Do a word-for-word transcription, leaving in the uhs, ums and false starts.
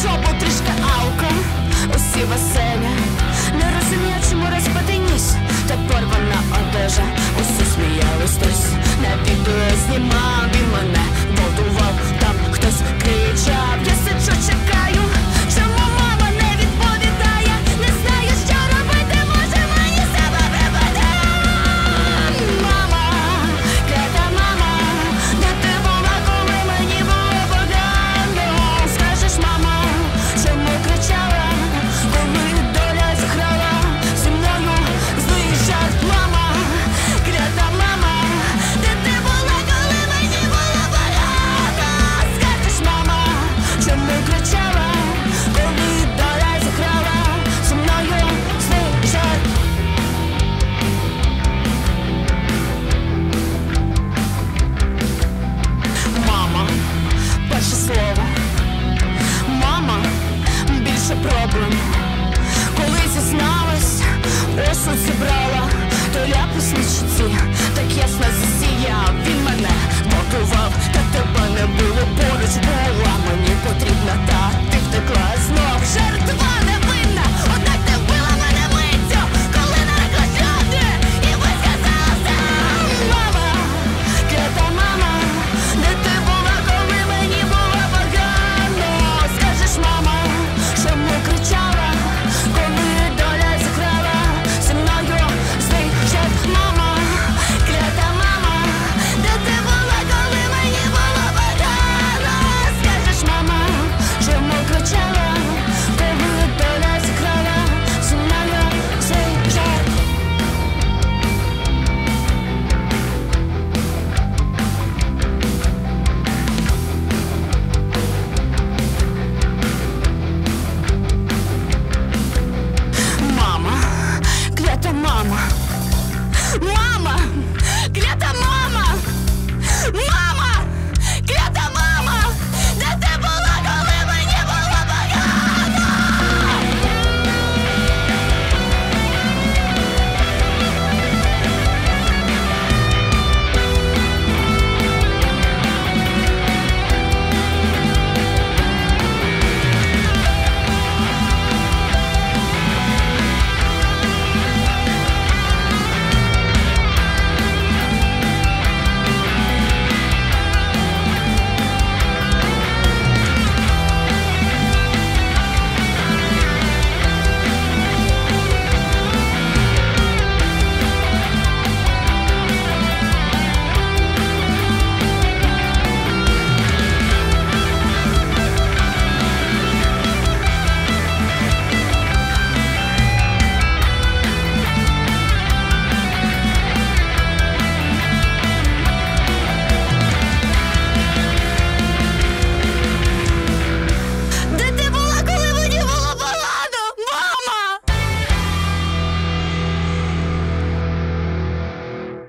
чобу, трішки алко, усі веселі. Не розумію, чому розпади ніс та порвана одежа. Усі сміялись, хтось на відео знімав. Він мене будував, там хтось кричав. Я сиджу, чекаю, чому мама не відповідає. Не знаю, що робити, може мені себе припаде. Мама, клята мама, де ти була, коли мені було погано? Скажеш, мама, чому кричала, коли доля зіграла зі мною злий жарт? Мама, клята мама, де ти була, коли мені було погано? Скажеш, мама, чому кричала, коли доля зіграла зі мною злий жарт? Мама, перше слово. Мама, більше проблем. Коли зізналась, осуд зібрала, то ляпис на щоці так ясно засіяв. Він мене готував, та тебе не було поруч. Була мені потрібна, та ти втекла знов. Жертва невинна, однак ти вбила мене миттю, коли нарекла, що ти і висказався. Мама, клята мама, де ти була, коли мені було погано? Скажеш, мама, чому кричала, коли доля зіграла зі мною злий жарт? Мама, клята мама, де ти була, коли мені було погано? Скажеш, мама, чому кричала, коли доля зіграла зі мною злий жарт? Мама, клята мама, мама.